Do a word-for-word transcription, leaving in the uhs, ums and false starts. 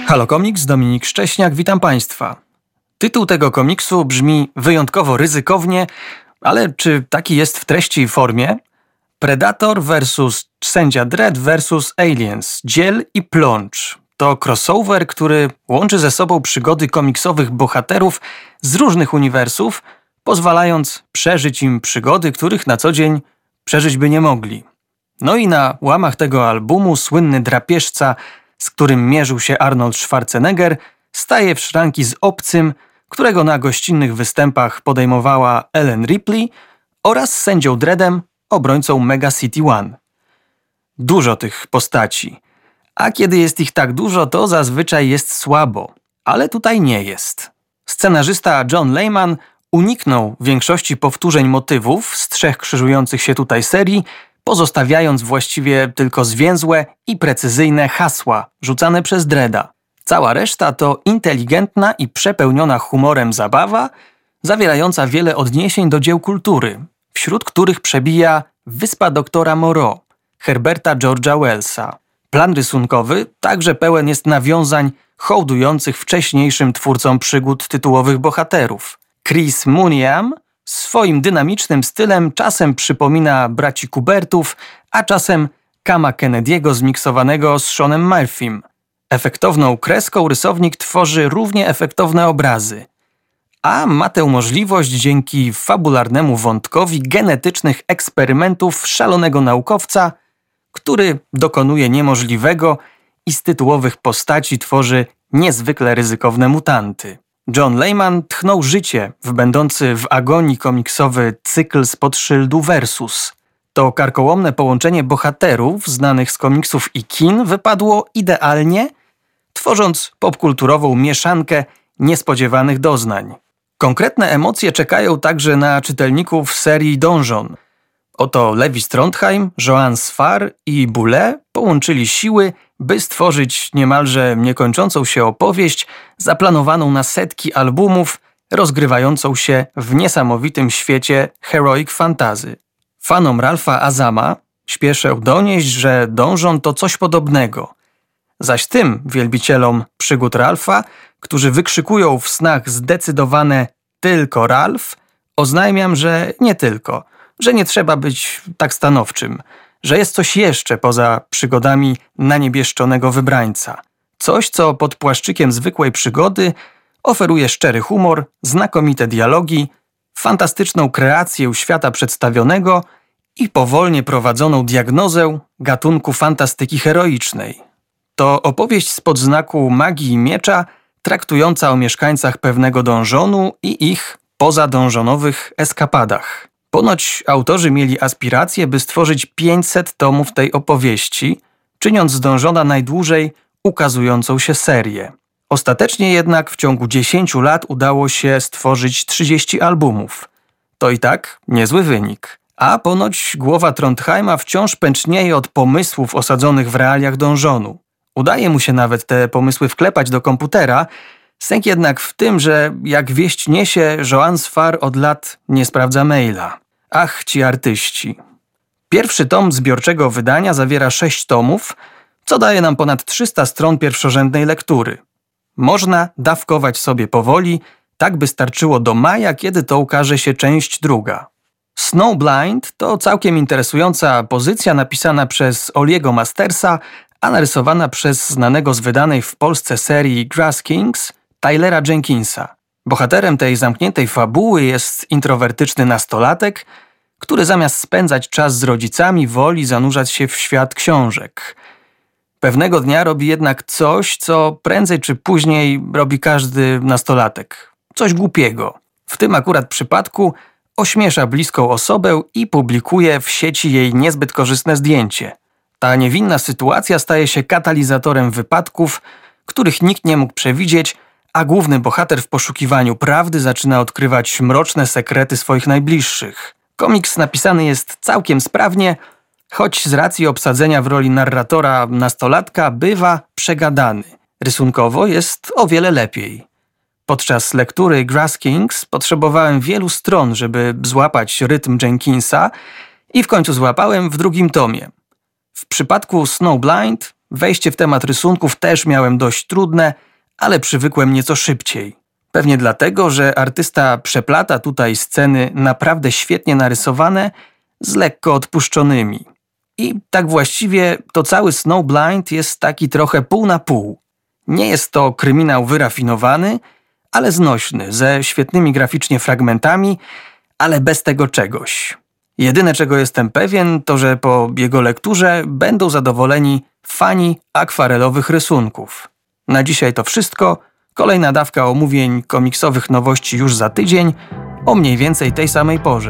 Halo Komiks, Dominik Szcześniak, witam Państwa. Tytuł tego komiksu brzmi wyjątkowo ryzykownie, ale czy taki jest w treści i formie? Predator versus Sędzia Dredd versus Aliens. Dziel i plącz. To crossover, który łączy ze sobą przygody komiksowych bohaterów z różnych uniwersów, pozwalając przeżyć im przygody, których na co dzień przeżyć by nie mogli. No i na łamach tego albumu słynny drapieżca, z którym mierzył się Arnold Schwarzenegger, staje w szranki z obcym, którego na gościnnych występach podejmowała Ellen Ripley, oraz sędzią Dreddem, obrońcą Mega City One. Dużo tych postaci. A kiedy jest ich tak dużo, to zazwyczaj jest słabo. Ale tutaj nie jest. Scenarzysta John Layman uniknął większości powtórzeń motywów z trzech krzyżujących się tutaj serii, pozostawiając właściwie tylko zwięzłe i precyzyjne hasła rzucane przez Dredda. Cała reszta to inteligentna i przepełniona humorem zabawa, zawierająca wiele odniesień do dzieł kultury, wśród których przebija Wyspa doktora Moreau, Herberta George'a Wellsa. Plan rysunkowy także pełen jest nawiązań hołdujących wcześniejszym twórcom przygód tytułowych bohaterów. Chris Mooneyham swoim dynamicznym stylem czasem przypomina braci Kubertów, a czasem Cama Kennedy'ego zmiksowanego z Seanem Murphym. Efektowną kreską rysownik tworzy równie efektowne obrazy, a ma tę możliwość dzięki fabularnemu wątkowi genetycznych eksperymentów szalonego naukowca, który dokonuje niemożliwego i z tytułowych postaci tworzy niezwykle ryzykowne mutanty. John Layman tchnął życie w będący w agonii komiksowy cykl spod szyldu Versus. To karkołomne połączenie bohaterów znanych z komiksów i kin wypadło idealnie, tworząc popkulturową mieszankę niespodziewanych doznań. Konkretne emocje czekają także na czytelników serii Donjon. Oto Levi Trondheim, Joan Sfar i Boulet połączyli siły, by stworzyć niemalże niekończącą się opowieść zaplanowaną na setki albumów, rozgrywającą się w niesamowitym świecie heroic fantasy. Fanom Ralpha Azama śpieszę donieść, że Donjon to coś podobnego. Zaś tym wielbicielom przygód Ralpha, którzy wykrzykują w snach zdecydowane tylko Ralph, oznajmiam, że nie tylko, że nie trzeba być tak stanowczym, że jest coś jeszcze poza przygodami naniebieszczonego wybrańca. Coś, co pod płaszczykiem zwykłej przygody oferuje szczery humor, znakomite dialogi, fantastyczną kreację świata przedstawionego i powolnie prowadzoną diagnozę gatunku fantastyki heroicznej. To opowieść spod znaku magii i miecza, traktująca o mieszkańcach pewnego donżonu i ich pozadążonowych eskapadach. Ponoć autorzy mieli aspiracje, by stworzyć pięćset tomów tej opowieści, czyniąc z Donżona najdłużej ukazującą się serię. Ostatecznie jednak w ciągu dziesięciu lat udało się stworzyć trzydzieści albumów. To i tak niezły wynik. A ponoć głowa Trondheima wciąż pęcznieje od pomysłów osadzonych w realiach Donżonu. Udaje mu się nawet te pomysły wklepać do komputera, sęk jednak w tym, że jak wieść niesie, Joan Sfar od lat nie sprawdza maila. Ach, ci artyści. Pierwszy tom zbiorczego wydania zawiera sześć tomów, co daje nam ponad trzysta stron pierwszorzędnej lektury. Można dawkować sobie powoli, tak by starczyło do maja, kiedy to ukaże się część druga. Snowblind to całkiem interesująca pozycja napisana przez Oliego Mastersa, a narysowana przez znanego z wydanej w Polsce serii Grass Kings Tylera Jenkinsa. Bohaterem tej zamkniętej fabuły jest introwertyczny nastolatek, który zamiast spędzać czas z rodzicami woli zanurzać się w świat książek. Pewnego dnia robi jednak coś, co prędzej czy później robi każdy nastolatek. Coś głupiego. W tym akurat przypadku ośmiesza bliską osobę i publikuje w sieci jej niezbyt korzystne zdjęcie. Ta niewinna sytuacja staje się katalizatorem wypadków, których nikt nie mógł przewidzieć, a główny bohater w poszukiwaniu prawdy zaczyna odkrywać mroczne sekrety swoich najbliższych. Komiks napisany jest całkiem sprawnie, choć z racji obsadzenia w roli narratora nastolatka bywa przegadany. Rysunkowo jest o wiele lepiej. Podczas lektury Grass Kings potrzebowałem wielu stron, żeby złapać rytm Jenkinsa i w końcu złapałem w drugim tomie. W przypadku Snowblind Wejście w temat rysunków też miałem dość trudne, ale przywykłem nieco szybciej. Pewnie dlatego, że artysta przeplata tutaj sceny naprawdę świetnie narysowane z lekko odpuszczonymi. I tak właściwie to cały Snowblind jest taki trochę pół na pół. Nie jest to kryminał wyrafinowany, ale znośny, ze świetnymi graficznie fragmentami, ale bez tego czegoś. Jedyne, czego jestem pewien, to że po jego lekturze będą zadowoleni fani akwarelowych rysunków. Na dzisiaj to wszystko. Kolejna dawka omówień komiksowych nowości już za tydzień, o mniej więcej tej samej porze.